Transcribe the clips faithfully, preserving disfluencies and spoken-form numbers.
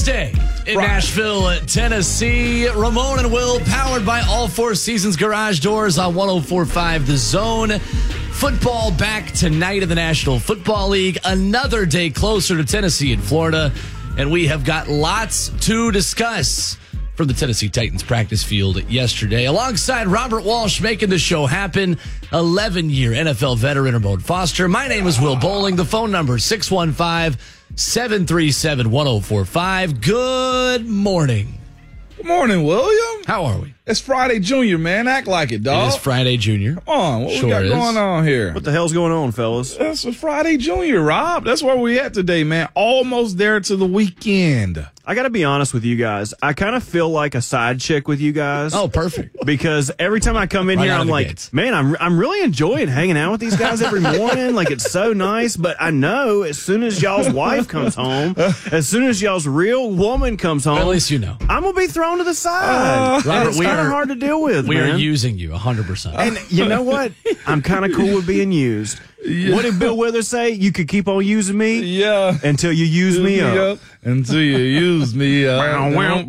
Thursday in right. Nashville, Tennessee. Ramon and Will, powered by All Four Seasons Garage Doors on one oh four point five The Zone. Football back tonight in the National Football League. Another day closer to Tennessee and Florida. And we have got lots to discuss from the Tennessee Titans practice field yesterday. Alongside Robert Walsh making the show happen, eleven-year N F L veteran Ramon Foster. My name is Will Bowling. The phone number six one five, seven three seven, one oh four five. Good morning. Good morning, William. How are we? It's Friday Junior, man. Act like it, dog. It is Friday Junior. Come on. What sure we got is. going on here? What the hell's going on, fellas? It's a Friday Junior, Rob. That's where we at today, man. Almost there to the weekend. I got to be honest with you guys. I kind of feel like a side chick with you guys. Oh, perfect. Because every time I come in right here, I'm like, gates. man, I'm I'm really enjoying hanging out with these guys every morning. Like, it's so nice. But I know as soon as y'all's wife comes home, as soon as y'all's real woman comes home, at least you know, I'm going to be thrown to the side. Uh, Robert, it's we kind of are, hard to deal with, We man. are using you one hundred percent. And you know what? I'm kind of cool with being used. Yeah. What did Bill Withers say? You could keep on using me yeah. until you use me up. up. Until you use me up. All right,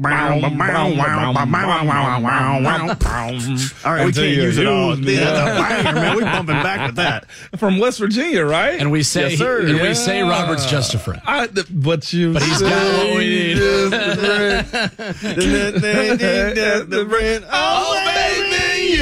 we Until can't you use it all. use me That's up. a banger, man. We're bumping back with that. From West Virginia, right? And we say, yes, sir. and yeah. we say Robert's just a friend. I, but you But he's got what we need. the friend. Oh, baby,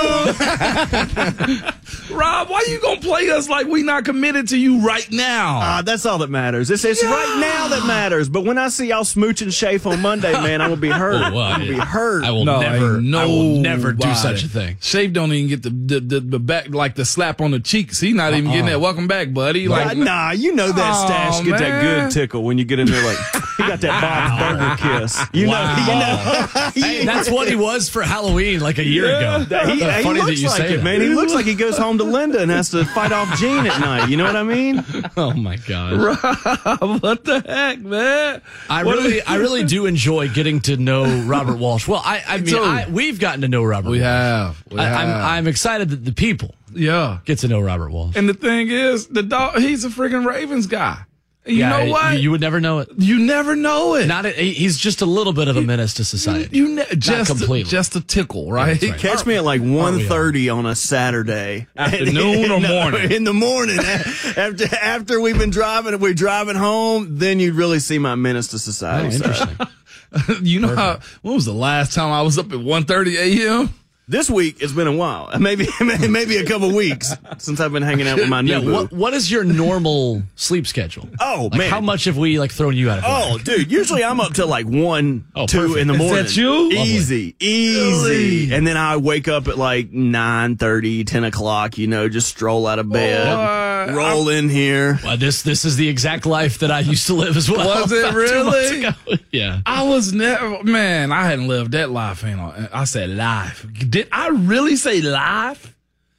you. Rob, why you gonna play us like we not committed to you right now? Uh, that's all that matters. It's, it's yeah. right now that matters. But when I see y'all smooch and chafe on Monday, man, I'm gonna be hurt. Oh, well, I'm gonna be hurt. I will no, never. No, I will never do such a thing. Shafe don't even get the the, the the back like the slap on the cheeks. He not even uh-uh. getting that. Welcome back, buddy. Like, nah, nah, you know that oh, stash gets man. that good tickle when you get in there. Like he got that Bob's Burger kiss. You wow. know, you know. Hey, that's what he was for Halloween like a year yeah. ago. He, uh, he funny looks that you like say it, that. man. He looks like he goes home to Linda and has to fight off Gene at night. You know what I mean? Oh my God! Rob, what the heck, man? I what really, I really do enjoy getting to know Robert Walsh. Well, I, I mean, I, we've gotten to know Robert. We Walsh. have. We I, have. I'm, I'm excited that the people, yeah, get to know Robert Walsh. And the thing is, the dog, he's a freaking Ravens guy. You yeah, know what? You, you would never know it. You never know it. Not a, he's just a little bit of a menace to society. You, you ne- just completely. A, just a tickle, right? Yeah, right. Catch me at like one thirty on a Saturday, afternoon or morning. In the morning, after after we've been driving, we're driving home. Then you'd really see my menace to society. Oh, interesting. You know Perfect. how? When was the last time I was up at one thirty a.m.? This week it's been a while, maybe maybe a couple weeks since I've been hanging out with my new yeah, boo. what, what is your normal sleep schedule? Oh like man, how much have we like thrown you out of? Oh, work? dude, usually I'm up till like one, oh, two perfect. in the morning. Is that you? Easy, easy. Really? And then I wake up at like nine thirty, ten o'clock. You know, just stroll out of bed, Boy, roll I'm, in here. Well, this this is the exact life that I used to live as well. Was it really? Yeah. I was never, man. I hadn't lived that life. You know, I said life. Did I really say life?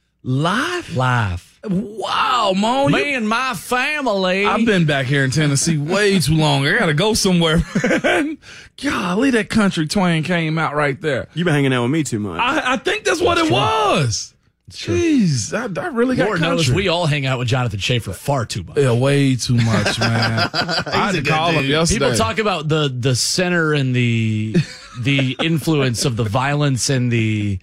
Life? Life. Wow, Mo. Me you, and my family. I've been back here in Tennessee way too long. I gotta go somewhere, man. Golly, that country twang came out right there. You've been hanging out with me too much. I, I think that's what that's it true. was. Jeez, I, I really got Lord country. knows we all hang out with Jonathan Schaefer far too much. Yeah, way too much, man. I had to call him yesterday. People talk about the the center and the the influence of the violence and the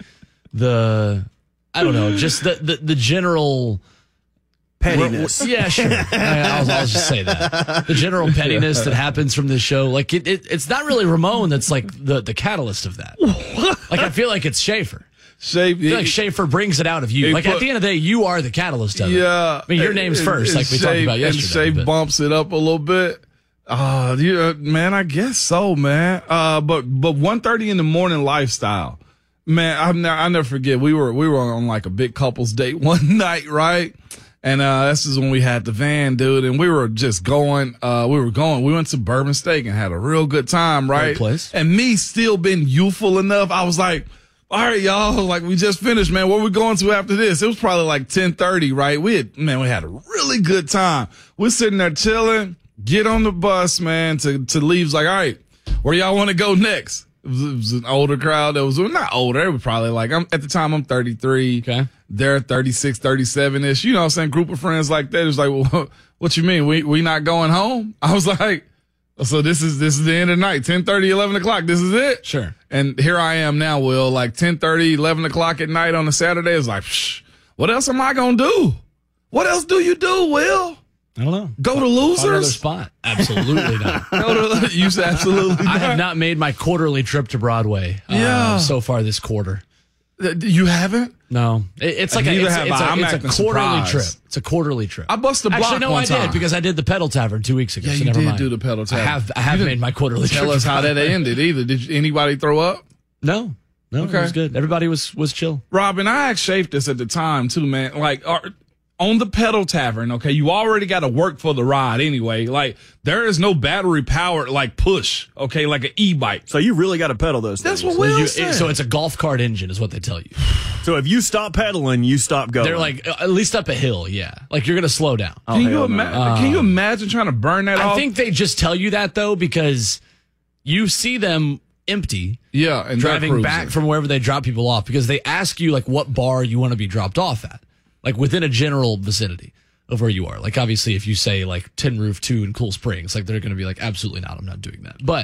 the I don't know, just the the, the general pettiness. Yeah, sure. I'll, I'll just say that the general pettiness that happens from this show, like it, it it's not really Ramon that's like the the catalyst of that. Like I feel like it's Schaefer. Shape, I feel like Schaefer brings it out of you. Like put, at the end of the day, you are the catalyst of it. Yeah. I mean, your name's and, first, and like we shape, talked about yesterday. And Shape bumps it up a little bit. Uh, yeah, man, I guess so, man. Uh, but but one thirty in the morning lifestyle, man. I never I never forget. We were we were on like a big couples date one night, right? And uh, this is when we had the van, dude, and we were just going. Uh, we were going. We went to Bourbon Steak and had a real good time, right? Great place. And me still being youthful enough, I was like, all right, y'all, like we just finished, man. Where we going to after this? It was probably like ten thirty, right? We had, man, we had a really good time. We're sitting there chilling, get on the bus, man, to, to leave. It's like, all right, where y'all want to go next? It was, it was an older crowd that was, well, not older. It was probably like, I'm at the time I'm thirty-three. Okay. They're thirty-six, thirty-seven-ish. You know what I'm saying? Group of friends like that. It was like, well, what you mean? We, we not going home? I was like, So this is this is the end of the night, ten thirty, eleven o'clock. This is it. Sure. And here I am now, Will, like ten thirty, eleven o'clock at night on a Saturday. It's like, psh, what else am I going to do? What else do you do, Will? I don't know. Go to Another Losers? spot. Absolutely not. Go to, you said absolutely I not. have not made my quarterly trip to Broadway uh, Yeah. so far this quarter. You haven't? No. It- it's like a, Neither it's, have it's I. a, I'm it's a acting quarterly surprised. trip. It's a quarterly trip. I busted a block Actually, no, one I time. did because I did the Pedal Tavern two weeks ago. Yeah, so you never did mind. do the Pedal Tavern. I have, I have You made didn't my quarterly trip. Tell us to how that Broadway. ended either. Did anybody throw up? No. No, Okay. it was good. Everybody was was chill. Robin, I asked Shafe this at the time too, man. Like, are, on the Pedal Tavern, okay, you already got to work for the ride anyway. Like, there is no battery powered like push, okay, like an e-bike. So you really got to pedal those That's things. what Will You- said. it- so it's a golf cart engine, is what they tell you. So if you stop pedaling, you stop going. They're like uh, at least up a hill, yeah. Like you're gonna slow down. can, you hell no. ima- can you imagine trying to burn that I off? think they just tell you that though because you see them empty yeah, and they're driving back cruising. from wherever they drop people off because they ask you like what bar you want to be dropped off at, like within a general vicinity of where you are. Like obviously if you say like Tin Roof two in Cool Springs, like they're going to be like absolutely not, I'm not doing that. But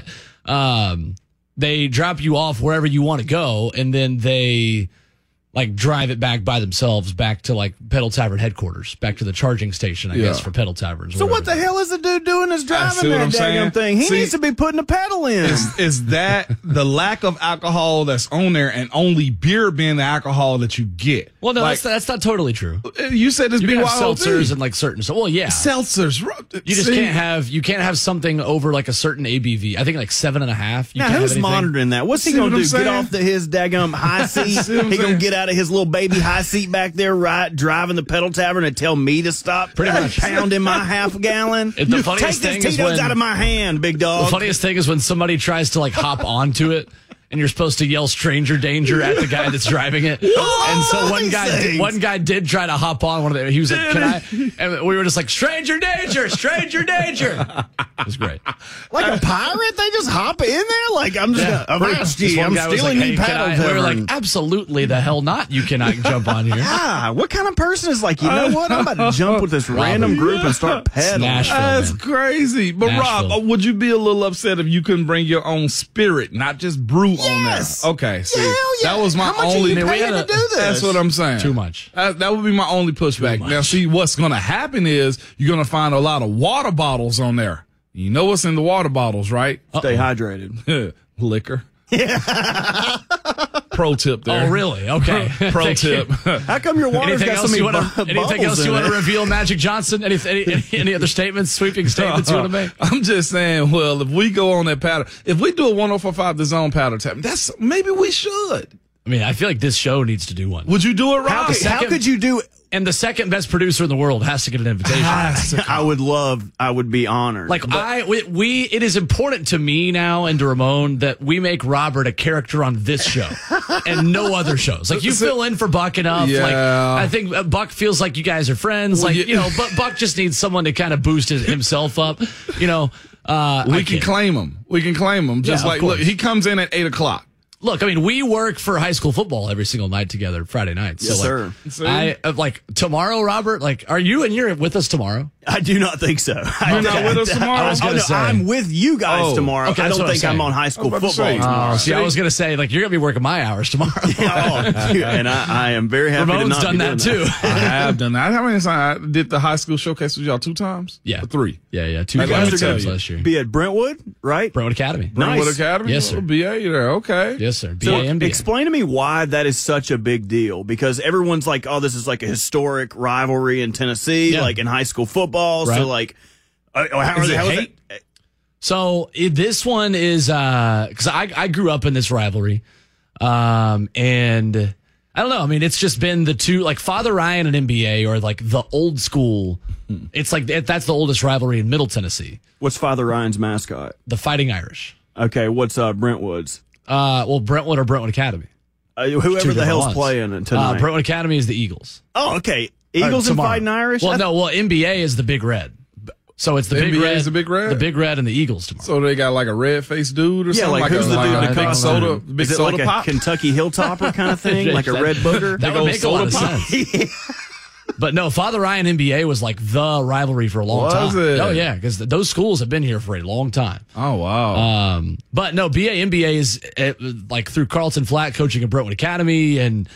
um, they drop you off wherever you want to go, and then they like drive it back by themselves back to like Pedal Tavern headquarters, back to the charging station, I Yeah. guess, for Pedal Taverns. or So what whatever. the hell is the dude doing that's see driving what I'm that saying? daggum thing? He See- needs to be putting a pedal in. is, is that the lack of alcohol that's on there and only beer being the alcohol that you get? Well, no, like, that's, that's not totally true. you said this You B can Y have O seltzers B. and like certain. So, well, yeah, seltzers. you just can't have you can't have something over like a certain A B V. I think like seven and a half. You Now, can't who's have anything. monitoring that? What's he See going what to I'm do? Get saying? off the, his daggum high seat? See what I'm He going saying? to get out of his little baby high seat back there, right, driving the Pedal Tavern and tell me to stop Pretty much. pounding my half gallon? It- the You funniest Take thing this is Tito's when- out of my hand, big The dog. funniest thing is when somebody tries to like hop onto it. And you're supposed to yell "stranger danger" at the guy that's driving it. And so one guy, did, things. one guy did try to hop on one of the. He was like, "Can I?" And we were just like, "Stranger danger, stranger danger." It was great. Like a pirate? They just hop in there? Like, I'm just Yeah. going to, This gee, one I'm guy was stealing like, me "Hey, can Pedal I?" We were Tavern. like, "Absolutely, the hell not! You cannot jump on here." Ah, what kind of person is like, you know what? I'm about to jump with this random group and start pedaling. Nashville. That's man. crazy. But Nashville. Rob, uh, would you be a little upset if you couldn't bring your own spirit, not just brew Yes. on there? Okay, see, Hell yeah. that was my How much only. are you Man, we paying had to a- do this? That's what I'm saying. Too much. That, that would be my only pushback. Now, see, what's going to happen is you're going to find a lot of water bottles on there. You know what's in the water bottles, right? Stay hydrated. Liquor. Pro tip there. Oh, really? Okay. Pro Thank you. tip. How come your water's Anything got so else many you want bu- to? Anything bubbles else you in want to it? reveal, Magic Johnson? Any, any any any other statements, sweeping statements you want to make? I'm just saying, well, if we go on that pattern, if we do a one oh four five The Zone pattern tap, that's maybe we should. I mean, I feel like this show needs to do one. Would you do it, Rob? How, could, how second- could you do And the second best producer in the world has to get an invitation. I would love, I would be honored. Like I, we, we, it is important to me now and to Ramon that we make Robert a character on this show and no other shows. Like you fill in for Buck enough. Yeah. Like I think uh, Buck feels like you guys are friends. Like you- you know, but Buck just needs someone to kind of boost his, himself up. You know, uh, we I can can't. claim him. We can claim him. Just Yeah, of like, look, course. he comes in at eight o'clock. Look, I mean, we work for high school football every single night together, Friday nights. Yes, so like, sir. See? I uh, like tomorrow, Robert. Like, are you and you're with us tomorrow? I do not think so. You're not with us tomorrow? I was Oh, gonna no, say. I'm with you guys Oh. tomorrow. Okay, I that's don't what I'm think I'm saying. on high school I was about to football say. tomorrow. Oh, see, I See? was gonna say like you're gonna be working my hours tomorrow. oh, dude, and I, I am very happy to Ramon's not done be that doing too. I have done that. How many times I did the high school showcase with y'all? Two times? Yeah. Or three? Yeah, yeah. Two I gotta times tell you. last year. Be at Brentwood, right? Brentwood Academy. Brentwood Nice. Academy? Yes, sir. Oh, B A there. Okay. Yes, sir. B So A M B A. explain to me why that is such a big deal, because everyone's like, oh, this is like a historic rivalry in Tennessee, Yeah. like in high school football. Right. So like, uh, how, Is it how hate? that? So it, this one is because I I grew up in this rivalry, um, and I don't know. I mean, it's just been the two like Father Ryan and N B A or like the old school. It's like that's the oldest rivalry in Middle Tennessee. What's Father Ryan's mascot? The Fighting Irish. Okay, what's uh, Brentwood's? Uh, well, Brentwood or Brentwood Academy. Uh, whoever the different hell's ones. playing it tonight. Uh, Brentwood Academy is the Eagles. oh, okay. Eagles Uh, and tomorrow. Fighting Irish. Well, I- no. Well, N B A is the Big Red. So it's the, The Big N B A Red, is the Big Red? the Big Red, and the Eagles tomorrow. So they got like a red faced dude or Yeah, something? like, who's a, the like dude a that big comes soda, in? big Is it soda like pop? a Kentucky Hilltopper kind of thing, like a That- red booger? That Big would old make a lot of soda pop. sense. But no, Father Ryan N B A was like the rivalry for a long Was time. it? Oh yeah, because those schools have been here for a long time. Oh wow. Um, but no, B A N B A is uh, like through Carlton Flack coaching at Brentwood Academy, and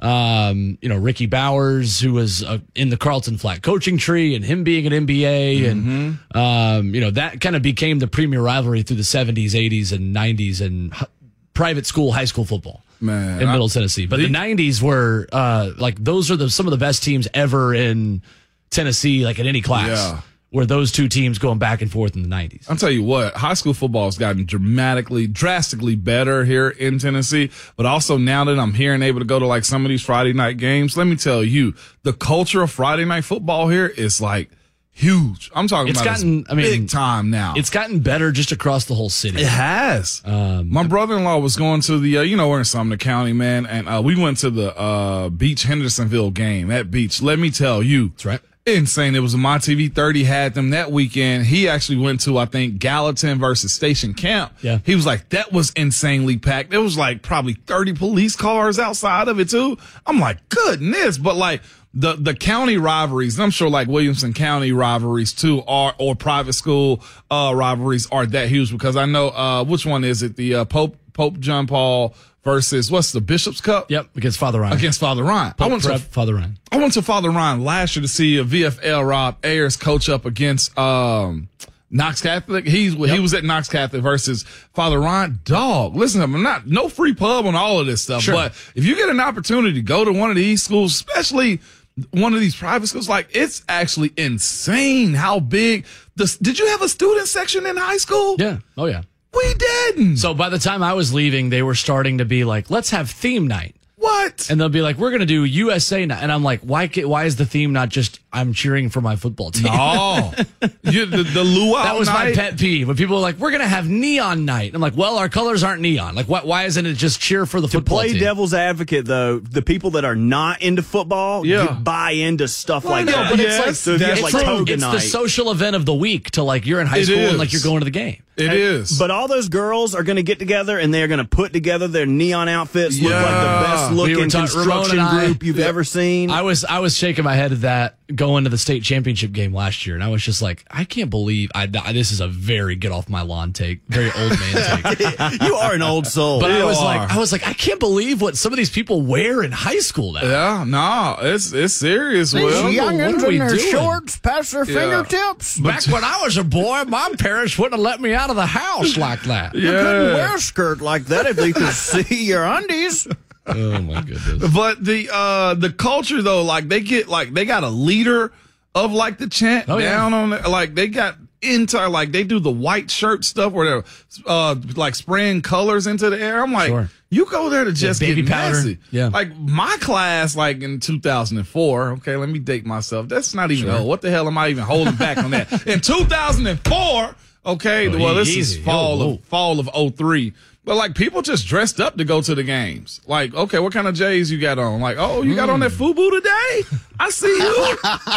um, you know Ricky Bowers, who was uh, in the Carlton Flack coaching tree, and him being an N B A, and um, you know that kind of became the premier rivalry through the seventies, eighties, and nineties, and h- private school, high school football. Man, in I- Middle Tennessee. But the, the nineties were uh, like those are the some of the best teams ever in Tennessee, like in any class. Yeah. Were those two teams going back and forth in the nineties? I'll tell you what, high school football has gotten dramatically, drastically better here in Tennessee. But also now that I'm here and able to go to like some of these Friday night games, let me tell you, the culture of Friday night football here is like huge. I'm talking It's about gotten, it's I mean, big time now. It's gotten better just across the whole city. It has. Um, My brother-in-law was going to the, uh, you know, we're in Sumner County, man, and uh, we went to the uh, Beach Hendersonville game at Beach. Let me tell you. That's right. Insane. It was a My T V thirty had them that weekend. He actually went to, I think, Gallatin versus Station Camp. Yeah. He was like, that was insanely packed. There was like probably thirty police cars outside of it too. I'm like, goodness. But like the, the county rivalries, and I'm sure like Williamson County rivalries too are, or private school, uh, rivalries are that huge because I know, uh, which one is it? The, uh, Pope, Pope John Paul versus what's the Bishop's Cup? Yep, against Father Ryan. Against Father Ryan. I went to Prep, Father Ryan. I went to Father Ryan last year to see a V F L Rob Ayers coach up against um, Knox Catholic. He's Yep. he was at Knox Catholic versus Father Ryan. Dog, listen, I'm not no free pub on all of this stuff, Sure. but if you get an opportunity to go to one of these schools, especially one of these private schools, like it's actually insane how big. The did you have a student section in high school? Yeah. Oh yeah. We didn't. So by the time I was leaving, they were starting to be like, let's have theme night. What? And they'll be like, we're going to do U S A night. And I'm like, why ca- Why is the theme not just I'm cheering for my football team? Oh, you, the, the luau That was my night? pet peeve. When people are like, we're going to have neon night. I'm like, well, our colors aren't neon. Like, why, why isn't it just cheer for the To football play team? devil's advocate, though, the people that are not into football Yeah. you buy into stuff Well, like no, that. but it's like- so if you have that's like true. toga It's night. the social event of the week to like, you're in high It school and is. like you're going to the game. It is. But all those girls are going to get together and they're going to put together their neon outfits, look like the Yeah. best We looking were talking- Ramon construction and I- group you've Yeah. ever seen. I was I was shaking my head at that going to the state championship game last year, and I was just like, I can't believe I, I this is a very get off my lawn take, very old man take. You are an old soul. But I You was are. like, I was like, I can't believe what some of these people wear in high school now. Yeah, no, it's it's serious, Will. youngins What are we in their doing? shorts past their fingertips. Back when I was a boy, my parents wouldn't have let me out of the house like that. You couldn't Yeah. wear a skirt like that if they could see your undies. Oh my goodness. But the uh the culture though, like they get like they got a leader of like the chant Oh, yeah. down on it. Like they got entire like they do the white shirt stuff where they're uh like spraying colors into the air. I'm like, Sure. you go there to just baby get powder. messy. Yeah. Like my class, like in two thousand four. Okay, let me date myself. That's not even old. What the hell am I even holding back on that? In two thousand four. Okay, Oh, well, this easy. is fall Whoa, whoa. of fall of oh three. But like people just dressed up to go to the games. Like, okay, what kind of J's you got on? Like, oh, you got on that FUBU today? I see you.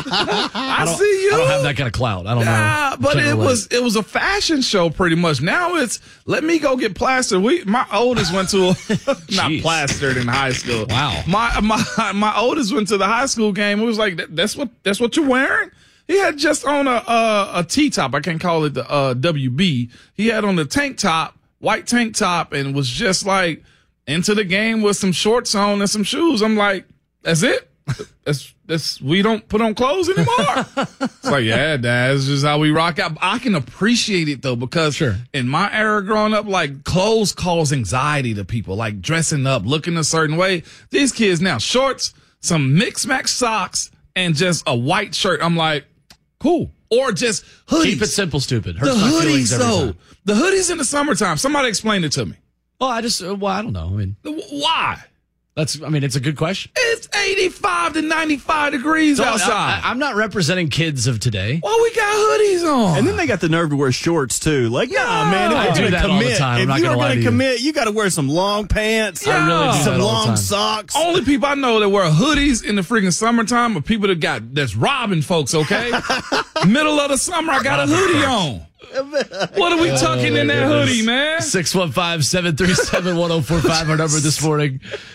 I, see you. I don't have that kind of clout. I don't know. Ah, but Can't it relate. was it was a fashion show pretty much. Now it's let me go get plastered. We my oldest went to a, not Jeez. plastered in high school. Wow. My my my oldest went to the high school game. It was like that, that's what that's what you're wearing. He had just on a a, a T top. I can't call it the uh, W B. He had on the tank top, white tank top, and was just like into the game with some shorts on and some shoes. I'm like, that's it. That's that's we don't put on clothes anymore. It's like, yeah, Dad, it's just how we rock out. I can appreciate it though, because Sure. in my era growing up, like clothes cause anxiety to people, like dressing up, looking a certain way. These kids now, shorts, some mix match socks, and just a white shirt. I'm like, cool. Or just hoodies. Keep it simple, stupid. The Hurts my feelings hoodies every though. time. The hoodies in the summertime. Somebody explain it to me. Well, I just, uh, well, I don't know. I mean, Why? that's, I mean, it's a good question. It's eighty-five to ninety-five degrees So, outside. I, I'm not representing kids of today. Why we got hoodies on? And then they got the nerve to wear shorts too. Like, nah, man, if I you're do gonna that all the commit, time. I'm if not you're gonna lie gonna to you. commit, you got to wear some long pants. I really do some that all the long time. socks. Only people I know that wear hoodies in the freaking summertime are people that got that's robbing folks. Okay, middle of the summer, I got a hoodie on. What are we tucking in that hoodie, man? six one five, seven three seven, one oh four five, our number this morning.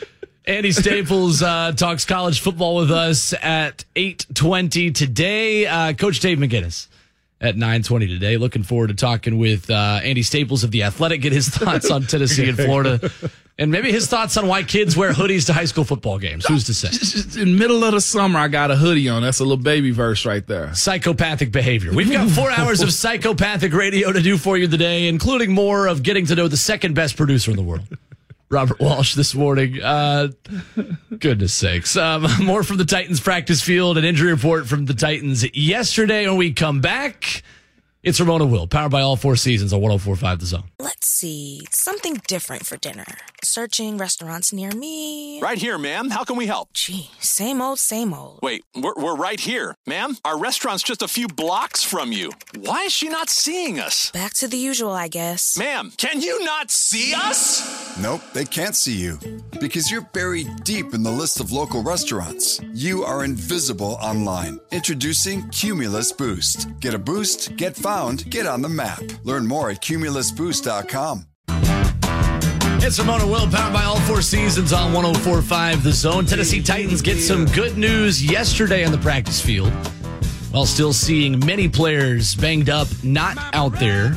Andy Staples uh, talks college football with us at eight twenty today. Uh, Coach Dave McGinnis at nine twenty today. Looking forward to talking with uh, Andy Staples of The Athletic, get his thoughts on Tennessee and Florida, and maybe his thoughts on why kids wear hoodies to high school football games. Who's to say? In the middle of the summer, I got a hoodie on. That's a little baby verse right there. Psychopathic behavior. We've got four hours of psychopathic radio to do for you today, including more of getting to know the second best producer in the world, Robert Walsh, this morning. Uh, goodness sakes. Um, more from the Titans practice field, an injury report from the Titans yesterday. When we come back, it's Ramona Will, powered by All Four Seasons on one oh four point five The Zone. Let's see. Something different for dinner. Searching restaurants near me. Right here, ma'am. How can we help? Gee, same old, same old. Wait, we're, we're right here. Ma'am, our restaurant's just a few blocks from you. Why is she not seeing us? Back to the usual, I guess. Ma'am, can you not see us? Nope, they can't see you. Because you're buried deep in the list of local restaurants. You are invisible online. Introducing Cumulus Boost. Get a boost, get found, get on the map. Learn more at cumulus boost dot com. It's Ramona Will, powered by All Four Seasons on one oh four point five The Zone. Tennessee Titans get some good news yesterday on the practice field, while still seeing many players banged up, not out there.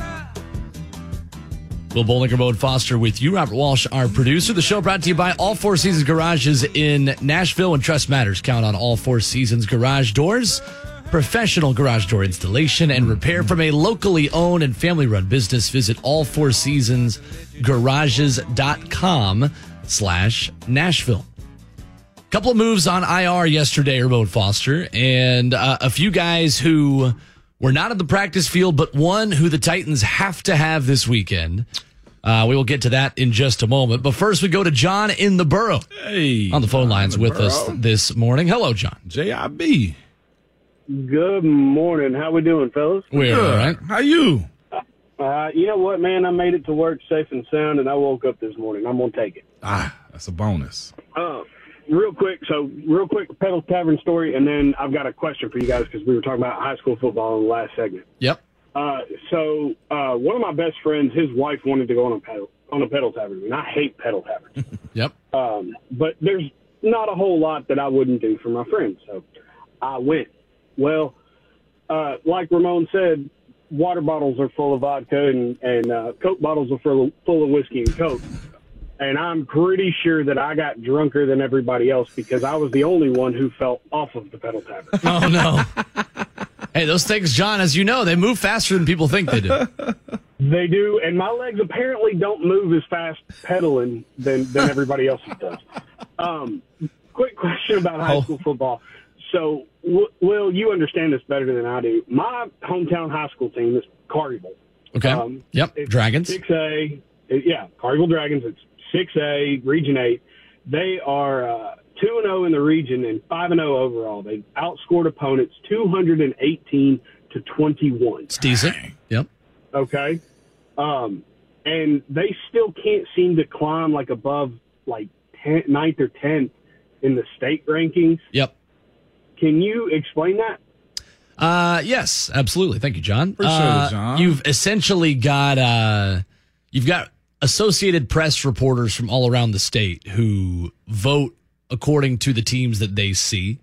Will Bollinger, Mode Foster with you. Robert Walsh, our producer. The show brought to you by All Four Seasons Garages in Nashville. When trust matters, count on All Four Seasons Garage Doors. Professional garage door installation and repair from a locally owned and family-run business. Visit all four seasons garages dot com slash Nashville. Couple of moves on I R yesterday, Ramon Foster, and uh, a few guys who were not at the practice field, but one who the Titans have to have this weekend. Uh, we will get to that in just a moment. But first, we go to John in the Borough. Hey, on the phone lines with Borough. us this morning. Hello, John. J I B. Good morning. How we doing, fellas? We're all right. How you? Uh, you know what, man? I made it to work safe and sound, and I woke up this morning. I'm going to take it. Ah, that's a bonus. Uh, real quick, so real quick, Pedal Tavern story, and then I've got a question for you guys because we were talking about high school football in the last segment. Yep. Uh, so uh, one of my best friends, his wife wanted to go on a pedal on a pedal tavern, and I hate pedal taverns. Yep. Um, but there's not a whole lot that I wouldn't do for my friends, so I went. Well, uh, like Ramon said, water bottles are full of vodka and, and uh, Coke bottles are full of, full of whiskey and Coke. And I'm pretty sure that I got drunker than everybody else because I was the only one who fell off of the pedal tavern. Oh, no. Hey, those things, John, as you know, they move faster than people think they do. They do, and my legs apparently don't move as fast pedaling than, than everybody else's does. Um, quick question about high school football. So, Will, you understand this better than I do. My hometown high school team is Cargieville. Okay. Um, yep. Dragons. six A. Yeah, Cargieville Dragons. It's six A, Region eight. They are uh, two and oh in the region and five and oh overall. They outscored opponents two hundred eighteen to twenty-one. It's decent. Yep. Okay. Um, and they still can't seem to climb like above like tenth, ninth or tenth in the state rankings. Yep. Can you explain that? Uh, yes, absolutely. Thank you, John. Appreciate uh, it, John. You've essentially got uh, you've got Associated Press reporters from all around the state who vote according to the teams that they see,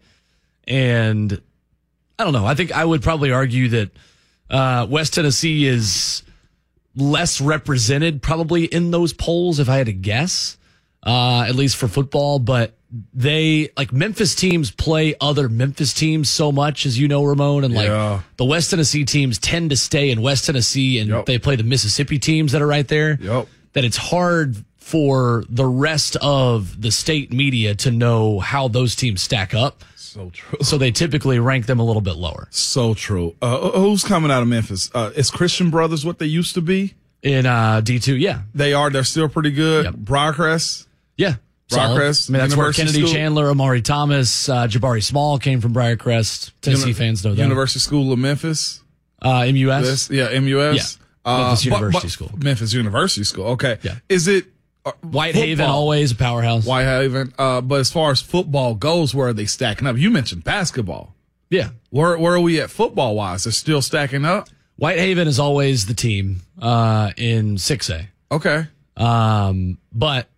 and I don't know. I think I would probably argue that uh, West Tennessee is less represented probably in those polls, if I had to guess, uh, at least for football, but. They like Memphis teams play other Memphis teams so much, as you know, Ramon, and like Yeah. the West Tennessee teams tend to stay in West Tennessee, and Yep. they play the Mississippi teams that are right there. Yep. That it's hard for the rest of the state media to know how those teams stack up. So true. So they typically rank them a little bit lower. So true. Uh, who's coming out of Memphis? Uh, is Christian Brothers what they used to be? In uh, D two, yeah. They are. They're still pretty good. Yep. Briarcrest. Yeah. Solid. Briarcrest, I mean, that's University where Kennedy School. Chandler, Amari Thomas, uh, Jabari Small came from Briarcrest. Tennessee Uni- fans know that. University School of Memphis. Uh, M U S. This, yeah, M U S. Yeah. Uh, Memphis but- University but- School. Memphis University School. Okay. Yeah. Is it uh, Whitehaven, football? always a powerhouse. Whitehaven. Uh, but as far as football goes, where are they stacking up? You mentioned basketball. Yeah. Where where are we at football wise? They're still stacking up. Whitehaven is always the team uh, in six A. Okay. Um, but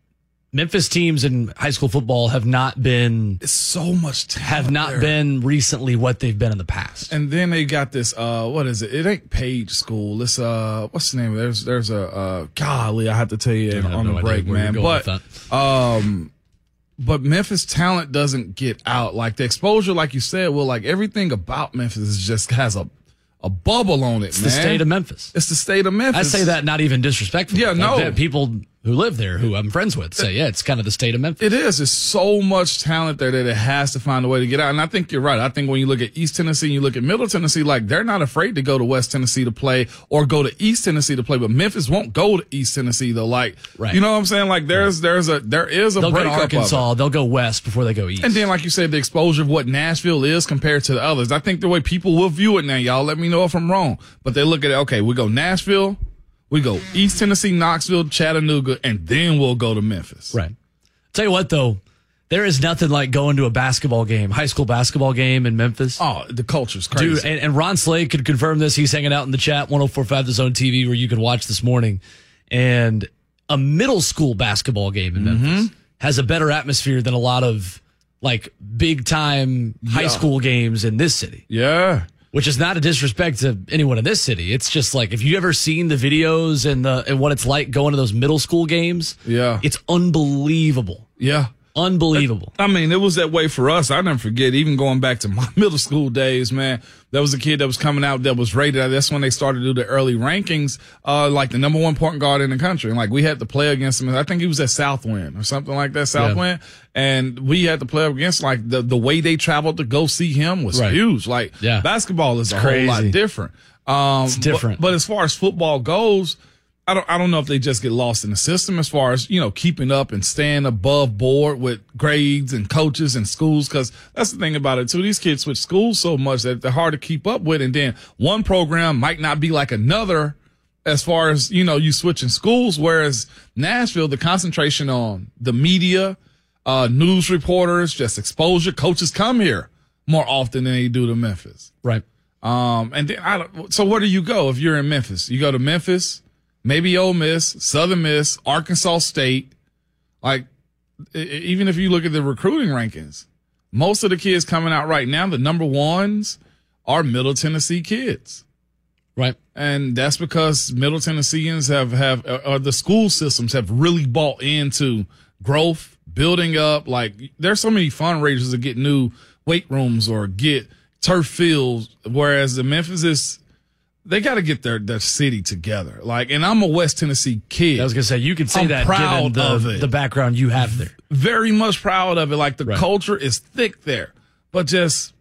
Memphis teams in high school football have not been It's so much talent have not there. been recently what they've been in the past. And then they got this, uh, what is it? It ain't Page School. It's, uh, what's the name? There's, there's a, uh, golly, I have to tell you I have on no the idea break, where you're man. going But, with that. um, but Memphis talent doesn't get out. Like the exposure, like you said, well, like everything about Memphis is just has a, a bubble on it, It's man. the state of Memphis. It's the state of Memphis. I say that not even disrespectfully. Yeah, Like, no. that people who live there, who I'm friends with, say, yeah, it's kind of the state of Memphis. It is. There's so much talent there that it has to find a way to get out. And I think you're right. I think when you look at East Tennessee and you look at Middle Tennessee, like they're not afraid to go to West Tennessee to play or go to East Tennessee to play. But Memphis won't go to East Tennessee though. Like, Right. you know what I'm saying? Like there's, there's a, there is a They'll go to breakup of it. Arkansas. They'll go west before they go east. And then, like you said, the exposure of what Nashville is compared to the others. I think the way people will view it now, y'all let me know if I'm wrong. But they look at it, okay, we go Nashville, we go East Tennessee, Knoxville, Chattanooga, and then we'll go to Memphis. Right. Tell you what, though, there is nothing like going to a basketball game, high school basketball game in Memphis. Oh, the culture's crazy. Dude, and, and Ron Slade could confirm this. He's hanging out in the chat, one oh four point five The Zone T V, where you could watch this morning. And a middle school basketball game in Memphis Mm-hmm. has a better atmosphere than a lot of like big time high Yeah. school games in this city. Yeah. Which is not a disrespect to anyone in this city. It's just like, if you ever seen the videos and the and what it's like going to those middle school games, Yeah. it's unbelievable. Yeah. Unbelievable. I mean, it was that way for us. I never forget, even going back to my middle school days, man. There was a kid that was coming out that was rated. That's when they started to do the early rankings, uh, like the number one point guard in the country. And like we had to play against him. I think he was at Southwind or something like that, Southwind. And we had to play up against like the, the way they traveled to go see him was Right. huge. Like Yeah. basketball is a crazy. whole lot different. Um, It's different. But, but as far as football goes, I don't, I don't know if they just get lost in the system as far as, you know, keeping up and staying above board with grades and coaches and schools. Cause that's the thing about it too. These kids switch schools so much that they're hard to keep up with. And then one program might not be like another as far as, you know, you switching schools. Whereas Nashville, the concentration on the media, uh, news reporters, just exposure, coaches come here more often than they do to Memphis. Right. Um, and then I don't, so where do you go if you're in Memphis? You go to Memphis, maybe Ole Miss, Southern Miss, Arkansas State. Like, e- even if you look at the recruiting rankings, most of the kids coming out right now, the number ones are Middle Tennessee kids. Right. And that's because Middle Tennesseans have, have, uh, uh, the school systems have really bought into growth, building up. Like, there's so many fundraisers to get new weight rooms or get turf fields, whereas the Memphis is, they got to get their, their city together. Like, and I'm a West Tennessee kid. I was going to say, you could say I'm that proud given of the, it. the background you have there. Very much proud of it. Like, the Right. culture is thick there, but just,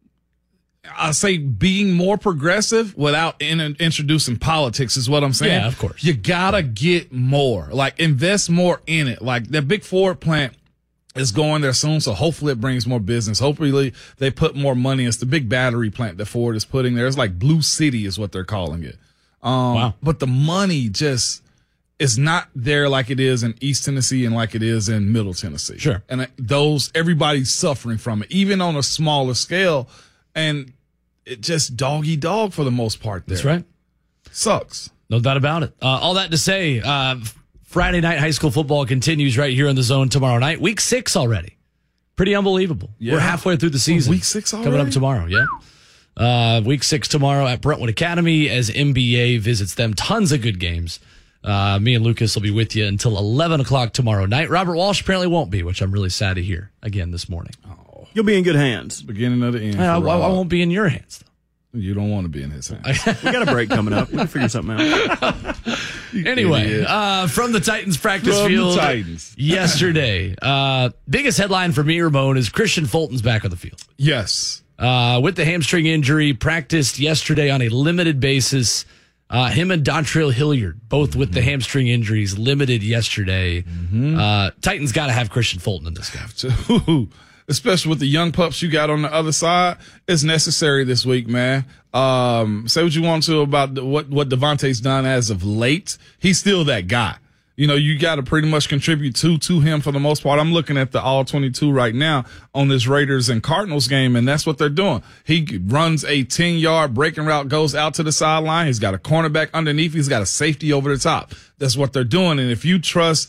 I say being more progressive without in, introducing politics is what I'm saying. Yeah, of course. You gotta get more, like invest more in it. Like that big Ford plant is going there soon. So hopefully it brings more business. Hopefully they put more money. It's the big battery plant that Ford is putting there. It's like Blue City is what they're calling it. Um, Wow. But the money just is not there like it is in East Tennessee and like it is in Middle Tennessee. Sure. And uh, those, everybody's suffering from it, even on a smaller scale. And it just doggy dog for the most part there. That's right. Sucks. No doubt about it. Uh, all that to say, uh, Friday night high school football continues right here in the Zone tomorrow night. Week six already. Pretty unbelievable. Yeah. We're halfway through the season. Week six Coming up already? tomorrow, yeah. Uh, week six tomorrow at Brentwood Academy as M B A visits them. Tons of good games. Uh, me and Lucas will be with you until eleven o'clock tomorrow night. Robert Walsh apparently won't be, which I'm really sad to hear again this morning. You'll be in good hands. Beginning of the end. I, I, for I Rob. won't be in your hands, though. You don't want to be in his hands. We got a break coming up. We can figure something out. Anyway, Idiot. uh, from the Titans practice From the field Titans. yesterday, uh, biggest headline for me, Ramon, is Christian Fulton's back on the field. Yes. Uh, with the hamstring injury, practiced yesterday on a limited basis. Uh, him and Dontrell Hilliard, both with the hamstring injuries, limited yesterday. Uh, Titans got to have Christian Fulton in this game. Especially with the young pups you got on the other side, it's necessary this week, man. Um, say what you want to about the, what, what Devontae's done as of late. He's still that guy. You know, you got to pretty much contribute to, to him for the most part. I'm looking at the all twenty-two right now on this Raiders and Cardinals game, and that's what they're doing. He runs a ten yard breaking route, goes out to the sideline. He's got a cornerback underneath. He's got a safety over the top. That's what they're doing. And if you trust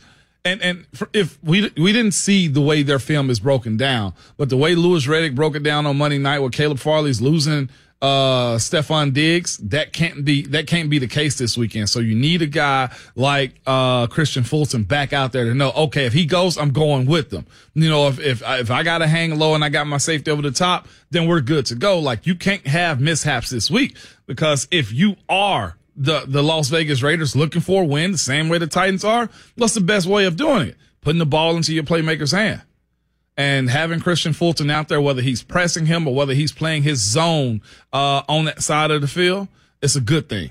And and if we we didn't see the way their film is broken down, but the way Louis Riddick broke it down on Monday night, where Caleb Farley's losing uh Stephon Diggs, that can't be that can't be the case this weekend. So you need a guy like uh Christian Fulton back out there to know, okay, if he goes, I'm going with them. You know, if if I, if I got to hang low and I got my safety over the top, then we're good to go. Like, you can't have mishaps this week, because if you are the the Las Vegas Raiders looking for a win the same way the Titans are, what's the best way of doing it? Putting the ball into your playmaker's hand. And having Christian Fulton out there, whether he's pressing him or whether he's playing his zone uh, on that side of the field, it's a good thing.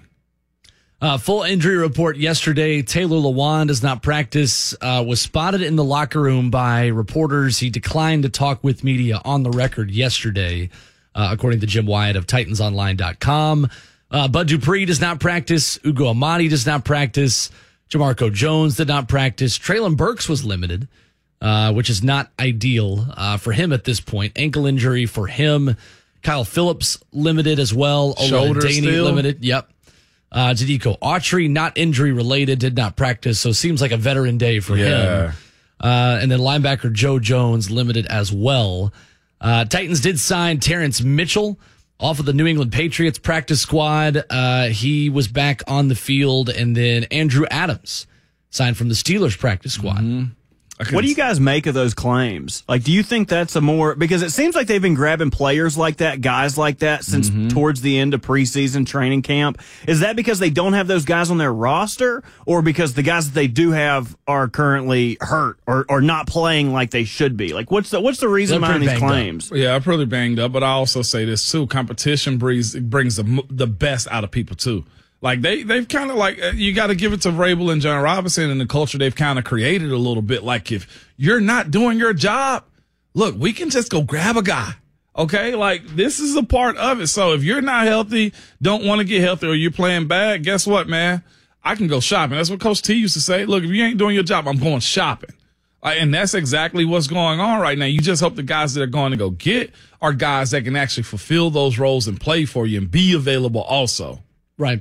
Uh, full injury report yesterday. Taylor Lewan does not practice, uh, was spotted in the locker room by reporters. He declined to talk with media on the record yesterday, uh, according to Jim Wyatt of Titans Online dot com. Uh, Bud Dupree does not practice. Ugo Amadi does not practice. Jamarco Jones did not practice. Treylon Burks was limited. Uh, which is not ideal uh, for him at this point. Ankle injury for him. Kyle Phillips limited as well. Shoulder still limited. Yep. Uh, Jadico Autry, not injury related, did not practice. So seems like a veteran day for yeah. him. Uh, and then linebacker Joe Jones limited as well. Uh, Titans did sign Terrence Mitchell off of the New England Patriots practice squad. Uh, he was back on the field. And then Andrew Adams signed from the Steelers practice squad. Mm-hmm. What do you guys make of those claims? Like, do you think that's a more, because it seems like they've been grabbing players like that, guys like that, since mm-hmm. towards the end of preseason training camp. Is that because they don't have those guys on their roster, or because the guys that they do have are currently hurt or, or not playing like they should be? Like, what's the, what's the reason behind these claims? Up. Yeah, I'm pretty banged up, but I also say this too. Competition brings, brings the, the best out of people too. Like, they, they've kind of like, you got to give it to Vrabel and John Robinson and the culture they've kind of created a little bit. Like, if you're not doing your job, look, we can just go grab a guy. Okay. Like, this is a part of it. So if you're not healthy, don't want to get healthy, or you're playing bad, guess what, man? I can go shopping. That's what Coach T used to say. Look, if you ain't doing your job, I'm going shopping. Uh, and that's exactly what's going on right now. You just hope the guys that are going to go get are guys that can actually fulfill those roles and play for you and be available also. Right.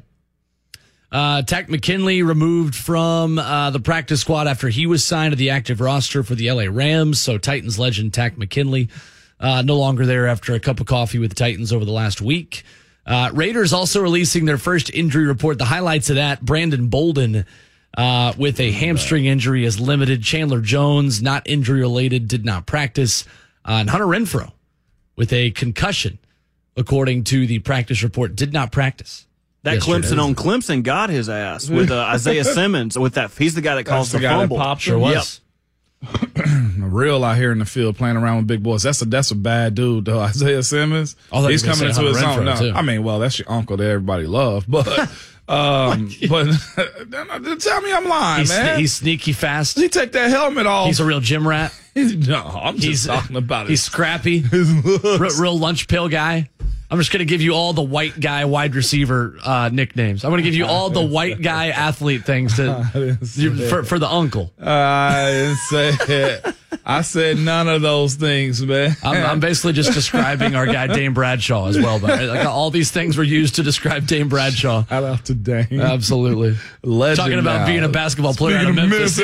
Uh, Takk McKinley removed from uh, the practice squad after he was signed to the active roster for the L A Rams. So Titans legend Takk McKinley uh, no longer there after a cup of coffee with the Titans over the last week. Uh, Raiders also releasing their first injury report. The highlights of that: Brandon Bolden uh, with a hamstring injury is limited. Chandler Jones, not injury related, did not practice. Uh, and Hunter Renfrow with a concussion, according to the practice report, did not practice. That Clemson on Clemson got his ass with uh, Isaiah Simmons. With that, he's the guy that caused the, the fumble. That sure was. Yep. Real out here in the field playing around with big boys. That's a that's a bad dude though. Isaiah Simmons. Oh, he's coming into his own. No, too. I mean, well, that's your uncle that everybody loved, but um, but tell me I'm lying, he's, man. He's sneaky fast. He take that helmet off. He's a real gym rat. No, I'm just he's, talking about it. He's scrappy. real, real lunch pail guy. I'm just going to give you all the white guy wide receiver uh, nicknames. I'm going to give you all the white guy athlete things to for, for the uncle. I didn't say it. I said none of those things, man. I'm, I'm basically just describing our guy Dane Bradshaw as well. But like, all these things were used to describe Dane Bradshaw. Shout out to Dane. Absolutely. Legend. Talking about now. being a basketball player out of Memphis.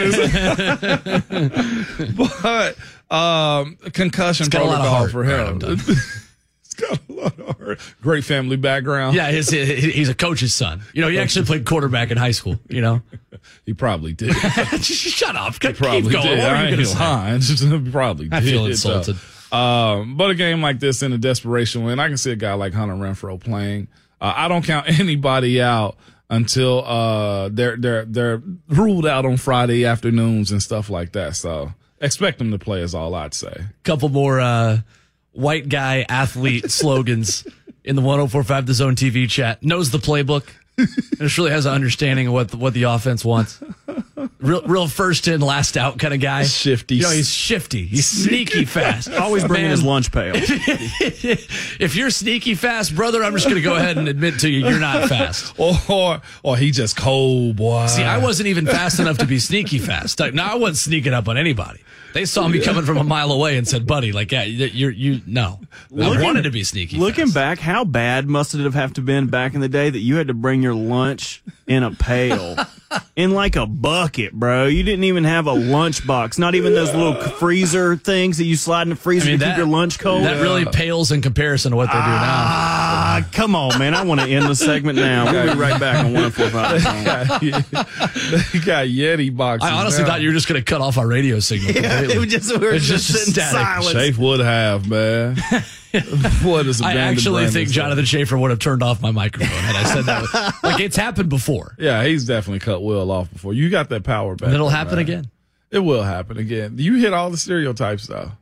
Memphis. But um, concussion protocol for him. Got a lot of heart. Great family background. Yeah, his, his, he's a coach's son. You know, he actually played quarterback in high school, you know? He probably did. Shut up. Keep probably going. Did. What are you going to say? He probably did. I feel insulted. So, um, but a game like this in a desperation win, I can see a guy like Hunter Renfrow playing. Uh, I don't count anybody out until uh, they're they're they're ruled out on Friday afternoons and stuff like that. So expect them to play is all I'd say. Couple more uh, white guy athlete slogans in the one oh four point five The Zone T V chat. Knows the playbook. And just really has an understanding of what the, what the offense wants. Real, real first in, last out kind of guy. Shifty. You know, he's shifty. He's sneaky fast. Always bringing Man, his lunch pail. If you're sneaky fast, brother, I'm just going to go ahead and admit to you, you're not fast. Or, or, or he just cold, boy. See, I wasn't even fast enough to be sneaky fast. No, I wasn't sneaking up on anybody. They saw me coming from a mile away and said, buddy, like, yeah, you're, you, no. Looking, I wanted to be sneaky. Looking fast. back, how bad must it have have to been back in the day that you had to bring your lunch in a pail, in like a bucket, bro? You didn't even have a lunch box, not even those little freezer things that you slide in the freezer I mean, to that, keep your lunch cold. That really pales in comparison to what they do now. Ah, come on, man. I want to end the segment now. We'll be right back on one oh four five. They got Yeti boxes. I honestly now. thought you were just going to cut off our radio signal. Yeah, it was just, we were it's just, just sitting static. silence. Shafe would have, man. What is I actually think Jonathan Schaefer would have turned off my microphone had I said that. Like, it's happened before. Yeah, he's definitely cut Will off before. You got that power back. And it'll there, happen man. again. It will happen again. You hit all the stereotypes, though.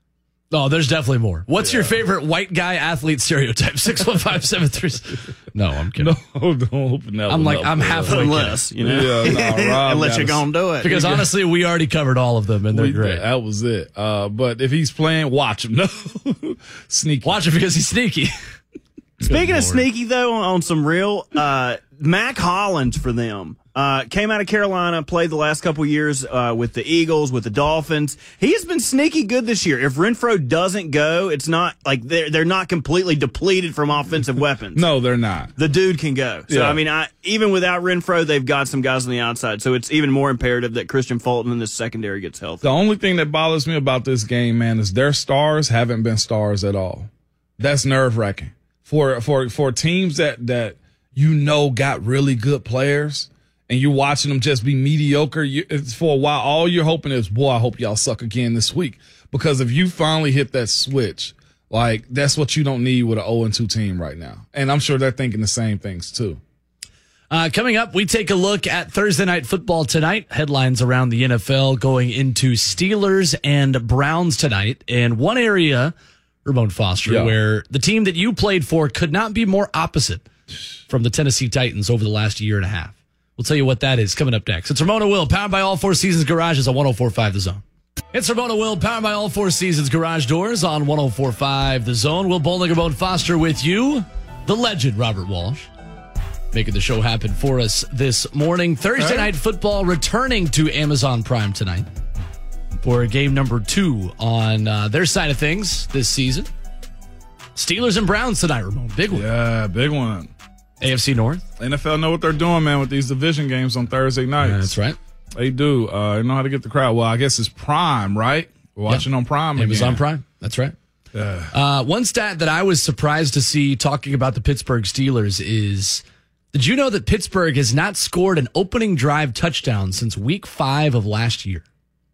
Oh, there's definitely more. What's yeah. your favorite white guy athlete stereotype? six one five seven three. No, I'm kidding. No, don't open that I'm one like, up, I'm halfway Unless, you know. Yeah, no, Rob Unless you're going to do it. Because honestly, we already covered all of them, and they're we, great. That was it. Uh, but if he's playing, watch him. No. Sneaky. Watch him because he's sneaky. Speaking of sneaky, though, on, on some real, uh, Mac Hollins for them. Uh, came out of Carolina, played the last couple years uh, with the Eagles, with the Dolphins. He has been sneaky good this year. If Renfro doesn't go, it's not like they're they're not completely depleted from offensive weapons. No, they're not. The dude can go. So, yeah. I mean, I, even without Renfro, they've got some guys on the outside. So it's even more imperative that Christian Fulton in this secondary gets healthy. The only thing that bothers me about this game, man, is their stars haven't been stars at all. That's nerve-wracking. For for for teams that, that you know got really good players, and you're watching them just be mediocre, you, it's for a while, all you're hoping is, boy, I hope y'all suck again this week. Because if you finally hit that switch, like, that's what you don't need with an oh and two team right now. And I'm sure they're thinking the same things, too. Uh, coming up, we take a look at Thursday Night Football tonight. Headlines around the N F L going into Steelers and Browns tonight. And one area, Ramon Foster, yeah. where the team that you played for could not be more opposite from the Tennessee Titans over the last year and a half. We'll tell you what that is coming up next. It's Ramona Will, powered by All Four Seasons Garages on one oh four point five The Zone. It's Ramona Will, powered by All Four Seasons Garage Doors on one oh four point five The Zone. Will Bowling, Ramon Foster with you, the legend Robert Walsh, making the show happen for us this morning. Thursday Night Football returning to Amazon Prime tonight for game number two on uh, their side of things this season. Steelers and Browns tonight, Ramon. Big one. Yeah, big one. A F C North. N F L know what they're doing, man, with these division games on Thursday nights. Yeah, that's right. They do. Uh, they know how to get the crowd. Well, I guess it's Prime, right? We're watching yep. on Prime again. Amazon Prime. That's right. Yeah. Uh, one stat that I was surprised to see talking about the Pittsburgh Steelers is, did you know that Pittsburgh has not scored an opening drive touchdown since week five of last year?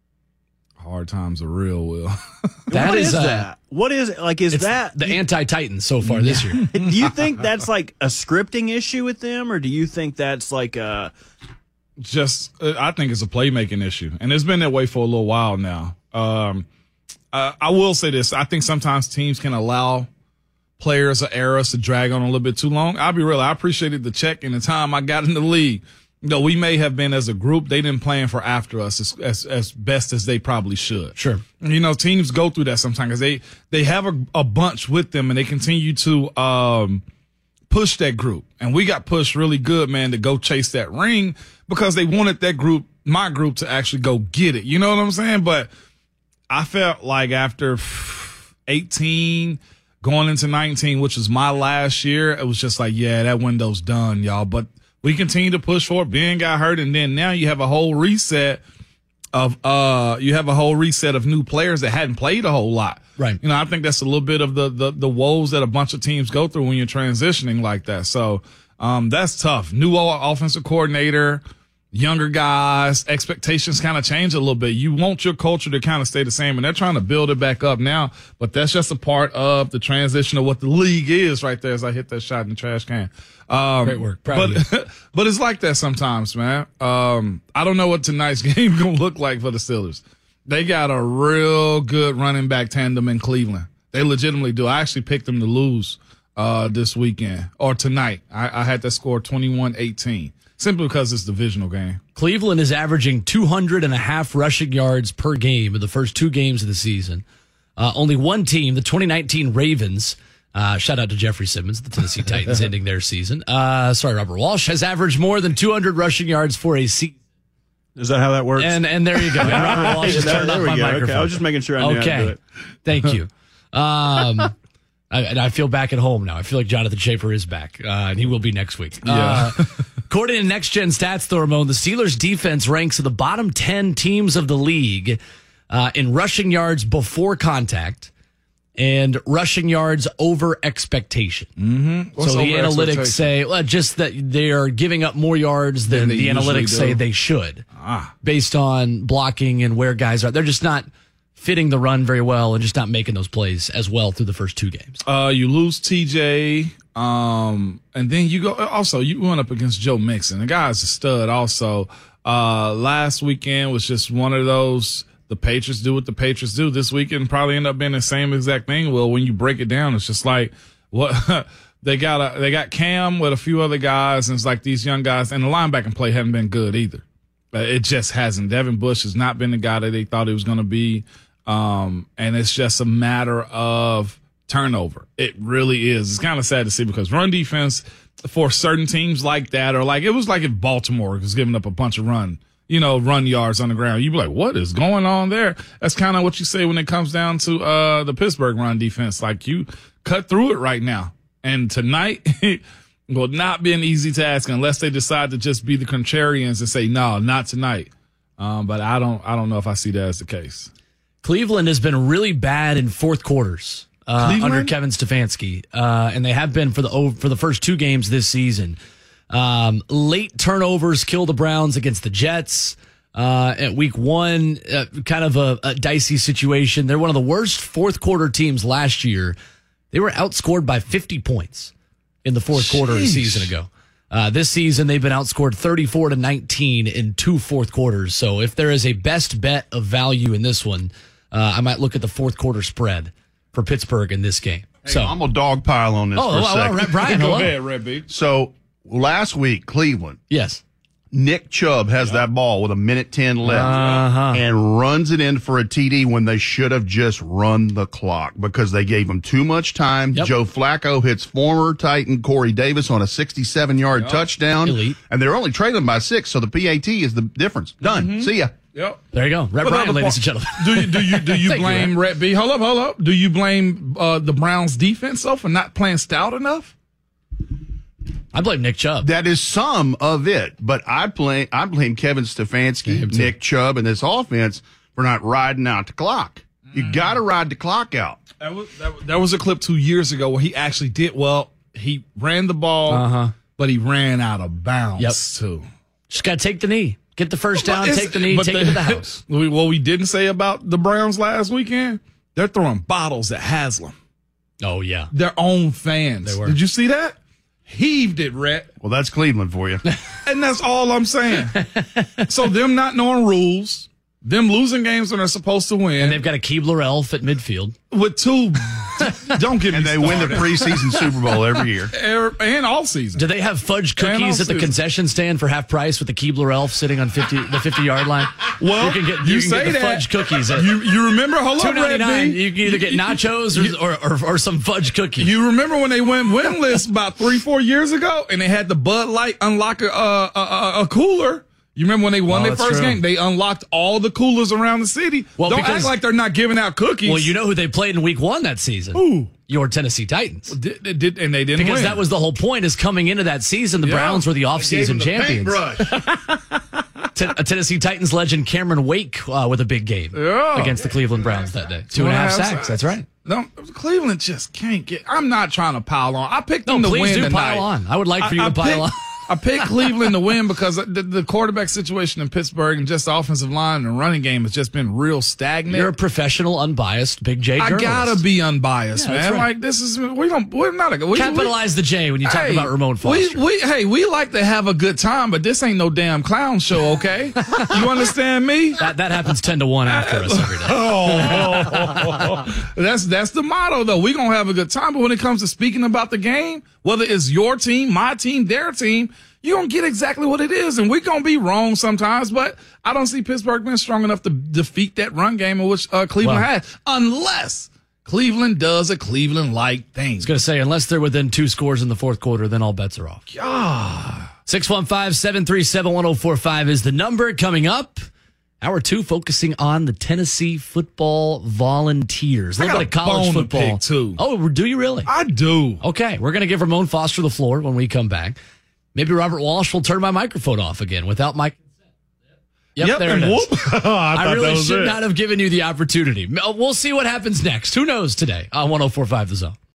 Hard times are real, Will. That what is, is uh, that? What is like? Is that the anti-Titans so far this year? Do you think that's like a scripting issue with them, or do you think that's like a just? Uh, I think it's a playmaking issue, and it's been that way for a little while now. Um, uh, I will say this: I think sometimes teams can allow players or errors to drag on a little bit too long. I'll be real. I appreciated the check and the time I got in the league. No, we may have been as a group, they didn't plan for after us as, as, as best as they probably should. Sure. You know, teams go through that sometimes because they, they have a, a bunch with them and they continue to, um, push that group. And we got pushed really good, man, to go chase that ring because they wanted that group, my group, to actually go get it. You know what I'm saying? But I felt like after eighteen going into nineteen, which was my last year, it was just like, yeah, that window's done, y'all. But we continue to push forward. Ben got hurt, and then now you have a whole reset of uh, you have a whole reset of new players that hadn't played a whole lot. Right. You know, I think that's a little bit of the the, the woes that a bunch of teams go through when you're transitioning like that. So um, that's tough. New offensive coordinator, younger guys, expectations kind of change a little bit. You want your culture to kind of stay the same, and they're trying to build it back up now. But that's just a part of the transition of what the league is right there as I hit that shot in the trash can. Um, Great work. Proud but, of you. But it's like that sometimes, man. Um, I don't know what tonight's game going to look like for the Steelers. They got a real good running back tandem in Cleveland. They legitimately do. I actually picked them to lose uh, this weekend or tonight. I, I had that score twenty-one eighteen. Simply because it's a divisional game. Cleveland is averaging two hundred and a half rushing yards per game in the first two games of the season. Uh, only one team, the twenty nineteen Ravens, uh, shout out to Jeffrey Simmons, the Tennessee Titans ending their season. Uh, sorry, Robert Walsh, has averaged more than two hundred rushing yards for a season. Is that how that works? And and there you go. And Robert Walsh just there, turned there off we my go. microphone. Okay, I was just making sure I knew okay. how to do it. Thank you. Um, I, and I feel back at home now. I feel like Jonathan Schaefer is back, uh, and he will be next week. Yeah. Uh, according to Next Gen Stats, though, Ramon, the Steelers' defense ranks in the bottom ten teams of the league uh, in rushing yards before contact and rushing yards over expectation. Mm-hmm. So the analytics say well, just that they are giving up more yards than, Than the they usually analytics say do. they should, Ah. based on blocking and where guys are. They're just not fitting the run very well and just not making those plays as well through the first two games. Uh, you lose T J, um, and then you go. Also, you went up against Joe Mixon. The guy's a stud. Also, uh, last weekend was just one of those. The Patriots do what the Patriots do. This weekend probably end up being the same exact thing. Well, when you break it down, it's just like what they got. A, they got Cam with a few other guys, and it's like these young guys. And the linebacking play haven't been good either. It just hasn't. Devin Bush has not been the guy that they thought he was going to be. Um, and it's just a matter of turnover. It really is. It's kind of sad to see because run defense for certain teams like that, or like it was like if Baltimore was giving up a bunch of run, you know, run yards on the ground. You'd be like, what is going on there? That's kind of what you say when it comes down to uh, the Pittsburgh run defense. Like you cut through it right now. And tonight will not be an easy task unless they decide to just be the contrarians and say, no, not tonight. Um, but I don't, I don't know if I see that as the case. Cleveland has been really bad in fourth quarters uh, under Kevin Stefanski, uh, and they have been for the for the first two games this season. Um, late turnovers kill the Browns against the Jets. Uh, at week one, uh, kind of a, a dicey situation. They're one of the worst fourth quarter teams last year. They were outscored by fifty points in the fourth Jeez. quarter a season ago. Uh, this season, they've been outscored thirty-four to nineteen in two fourth quarters. So if there is a best bet of value in this one, uh, I might look at the fourth quarter spread for Pittsburgh in this game. Hey, so I'm a dog pile on this oh, for a well, second. well, Brian, Go hello. ahead, Red B. So last week, Cleveland, Yes. Nick Chubb has that ball with a minute ten left Uh-huh. and runs it in for a T D when they should have just run the clock because they gave him too much time. Yep. Joe Flacco hits former Titan Corey Davis on a sixty-seven yard Yep. touchdown. Elite. And they're only trailing by six, so the P A T is the difference. Done. Mm-hmm. See ya. Yep. There you go. Red But Brian, other ladies part- and gentlemen. Do you do you do you Thank you, blame Red B? Hold up, hold up. Do you blame uh, the Browns defense though for not playing stout enough? I blame Nick Chubb. That is some of it, but I blame I blame Kevin Stefanski, him too. Nick Chubb, and this offense for not riding out the clock. You got to ride the clock out. That was that, that was a clip two years ago where he actually did well. He ran the ball, Uh-huh. but he ran out of bounds Yep. too. Just got to take the knee. Get the first down, But take it's- the knee, but take the- it to the house. we- What we didn't say about the Browns last weekend, they're throwing bottles at Haslam. Oh, yeah. Their own fans. They were. Did you see that? Heaved it, Rhett. Well, that's Cleveland for you. And that's all I'm saying. So them not knowing rules, them losing games when they're supposed to win, And they've got a Keebler elf at midfield. with two, don't get me And they win the started. preseason Super Bowl every year. Er, and all season. Do they have fudge And cookies at the also- concession stand for half price with the Keebler elf sitting on fifty the fifty yard line? Well, you can get you you, can say get the that. fudge cookies at You you remember? Hold two up, ninety Red nine. B. You can either get nachos or, or, or or some fudge cookies. You remember when they went winless about three, four years ago, and they had the Bud Light unlock a a, a, a cooler. You remember when they won Oh, their that's first true. game? They unlocked all the coolers around the city. Well, Don't because- act like they're not giving out cookies. Well, you know who they played in week one that season? Who? Your Tennessee Titans. Did, did, did- and they didn't Because win. that was the whole point is coming into that season, the Yeah. Browns were the offseason Gave him the champions. paintbrush. Ten- a Tennessee Titans legend Cameron Wake uh, with a big game Yeah. against the Cleveland Browns that day. Two and a half sacks. That's right. No, Cleveland just can't get. I'm not trying to pile on. I picked No, them to please win do tonight. pile on. I would like for you I, to I pile picked, on. I picked Cleveland to win because the, the quarterback situation in Pittsburgh and just the offensive line and running game has just been real stagnant. You're a professional, unbiased Big J I journalist. gotta be unbiased, Yeah, that's man. right. Like this is we don't we're not a we, Capitalize the J when you talk Hey, about Ramon we, Foster. we, hey, we like to have a good time, but this ain't no damn clown show, okay? You understand me? that that happens ten to one after us every day. Oh, that's that's the motto, though. We're gonna have a good time, but when it comes to speaking about the game, whether it's your team, my team, their team, you're gonna get exactly what it is, and we're gonna be wrong sometimes. But I don't see Pittsburgh being strong enough to defeat that run game in which uh, Cleveland Well- had, unless Cleveland does a Cleveland-like thing. I was going to say, unless they're within two scores in the fourth quarter, then all bets are off. God. six one five, seven three seven, one oh four five is the number. Coming up, hour two, focusing on the Tennessee football Volunteers. A little I bit got of a college bone to football. pick, too. Oh, do you really? I do. Okay, we're going to give Ramon Foster the floor when we come back. Maybe Robert Walsh will turn my microphone off again without my consent. Yep, Yep, there it and is. whoop. I, I thought really that was should it. not have given you the opportunity. We'll see what happens next. Who knows today on one oh four five The Zone.